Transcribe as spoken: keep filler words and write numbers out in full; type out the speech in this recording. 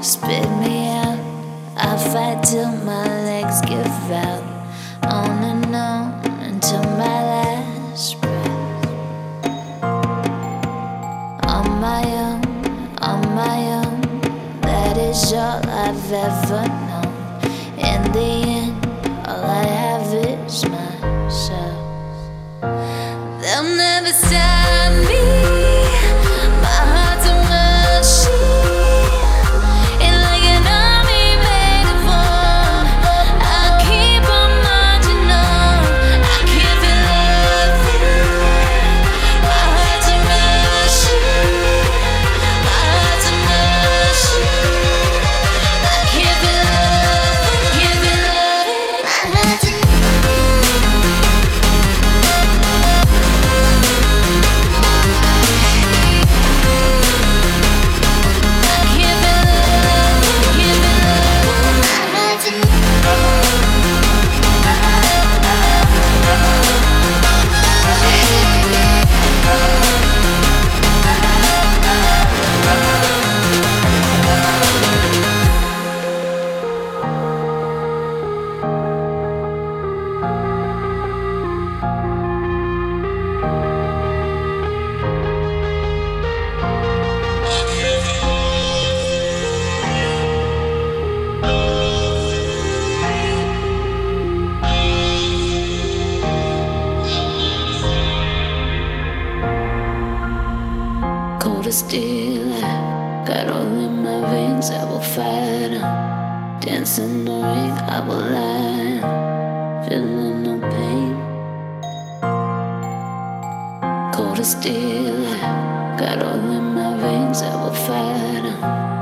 spit me out. I fight till my legs give out. On and on until my last breath. On my own, on my own, that is all I've ever known. In the end, all I have is myself. They'll never stop me. My heart's a machine. It's like an army made of war. I keep on marching on. I can't feel loving. My heart's a machine. My heart's a machine. I can't feel loving. Can't feel loving. My heart's a cold as steel, I got all in my veins. I will fight 'em. Dance in the ring, I will lie. Feeling no pain. Cold as steel, I got all in my veins. I will fight 'em.